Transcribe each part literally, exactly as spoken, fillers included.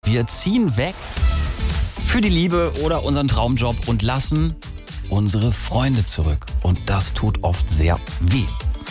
Wir ziehen weg für die Liebe oder unseren Traumjob und lassen unsere Freunde zurück. Und das tut oft sehr weh.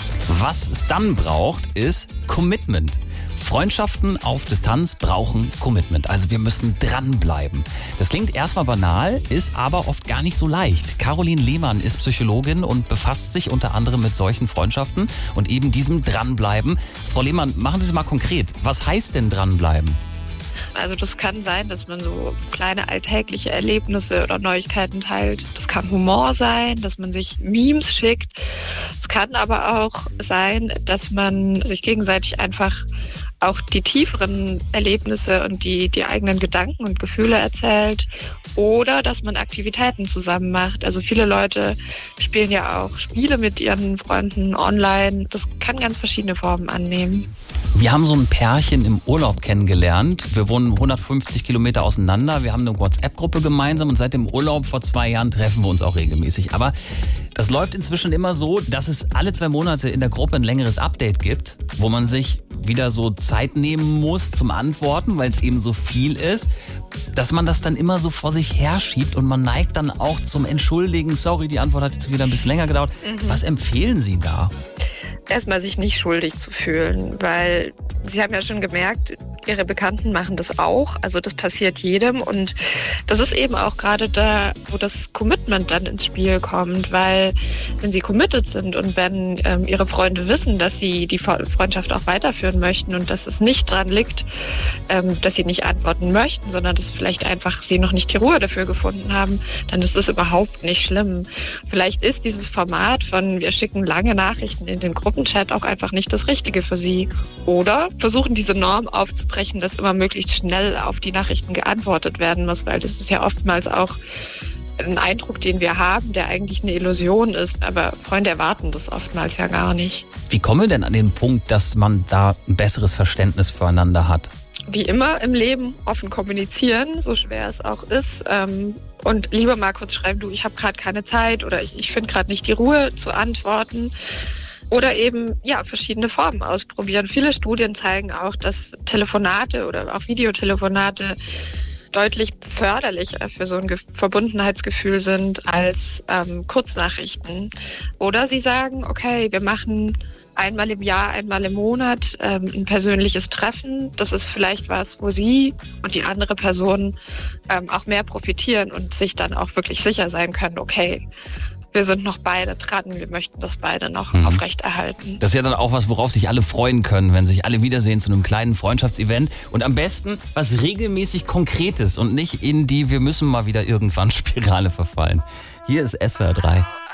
Was es dann braucht, ist Commitment. Freundschaften auf Distanz brauchen Commitment. Also wir müssen dranbleiben. Das klingt erstmal banal, ist aber oft gar nicht so leicht. Caroline Lehmann ist Psychologin und befasst sich unter anderem mit solchen Freundschaften und eben diesem Dranbleiben. Frau Lehmann, machen Sie es mal konkret. Was heißt denn dranbleiben? Also das kann sein, dass man so kleine alltägliche Erlebnisse oder Neuigkeiten teilt. Das kann Humor sein, dass man sich Memes schickt. Es kann aber auch sein, dass man sich gegenseitig einfach auch die tieferen Erlebnisse und die, die eigenen Gedanken und Gefühle erzählt oder dass man Aktivitäten zusammen macht. Also viele Leute spielen ja auch Spiele mit ihren Freunden online. Das kann ganz verschiedene Formen annehmen. Wir haben so ein Pärchen im Urlaub kennengelernt. Wir wohnen hundertfünfzig Kilometer auseinander. Wir haben eine WhatsApp-Gruppe gemeinsam und seit dem Urlaub vor zwei Jahren treffen wir uns auch regelmäßig. Aber das läuft inzwischen immer so, dass es alle zwei Monate in der Gruppe ein längeres Update gibt, wo man sich wieder so Zeit nehmen muss zum Antworten, weil es eben so viel ist, dass man das dann immer so vor sich herschiebt und man neigt dann auch zum Entschuldigen. Sorry, die Antwort hat jetzt wieder ein bisschen länger gedauert. Mhm. Was empfehlen Sie da? Erstmal sich nicht schuldig zu fühlen, weil Sie haben ja schon gemerkt, Ihre Bekannten machen das auch. Also das passiert jedem und das ist eben auch gerade da, wo das Commitment dann ins Spiel kommt, weil wenn Sie committed sind und wenn ähm, Ihre Freunde wissen, dass Sie die Freundschaft auch weiterführen möchten und dass es nicht dran liegt, ähm, dass Sie nicht antworten möchten, sondern dass vielleicht einfach Sie noch nicht die Ruhe dafür gefunden haben, dann ist das überhaupt nicht schlimm. Vielleicht ist dieses Format von wir schicken lange Nachrichten in den Gruppenchat auch einfach nicht das Richtige für Sie. Oder versuchen diese Norm aufzubrechen, dass immer möglichst schnell auf die Nachrichten geantwortet werden muss, weil das ist ja oftmals auch ein Eindruck, den wir haben, der eigentlich eine Illusion ist. Aber Freunde erwarten das oftmals ja gar nicht. Wie kommen wir denn an den Punkt, dass man da ein besseres Verständnis füreinander hat? Wie immer im Leben offen kommunizieren, so schwer es auch ist. Und lieber mal kurz schreiben, du, ich habe gerade keine Zeit oder ich, ich finde gerade nicht die Ruhe zu antworten. Oder eben, ja, verschiedene Formen ausprobieren. Viele Studien zeigen auch, dass Telefonate oder auch Videotelefonate deutlich förderlicher für so ein Ge- Verbundenheitsgefühl sind als ähm, Kurznachrichten. Oder sie sagen, okay, wir machen einmal im Jahr, einmal im Monat ähm, ein persönliches Treffen. Das ist vielleicht was, wo Sie und die andere Person ähm, auch mehr profitieren und sich dann auch wirklich sicher sein können, okay, wir sind noch beide dran, wir möchten das beide noch mhm. aufrechterhalten. Das ist ja dann auch was, worauf sich alle freuen können, wenn sich alle wiedersehen zu einem kleinen Freundschaftsevent. Und am besten was regelmäßig Konkretes und nicht in die wir müssen mal wieder irgendwann Spirale verfallen. Hier ist S W R drei.